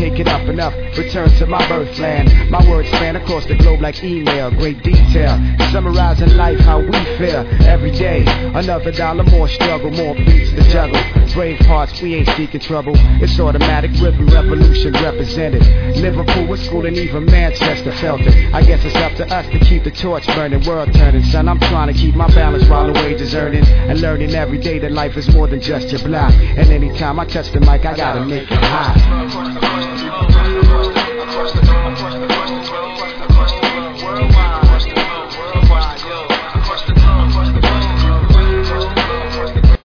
take it up and up, return to my birthland. My words span across the globe like email, great detail, summarizing life how we feel every day. Another dollar, more struggle, more beats to juggle. Brave hearts, we ain't seeking trouble. It's automatic rhythm revolution represented. Liverpool was school and even Manchester felt it. I guess it's up to us to keep the torch burning, world turning. Son, I'm trying to keep my balance while the wages earning, and learning every day that life is more than just your block. And anytime I touch the mic, I gotta make it hot.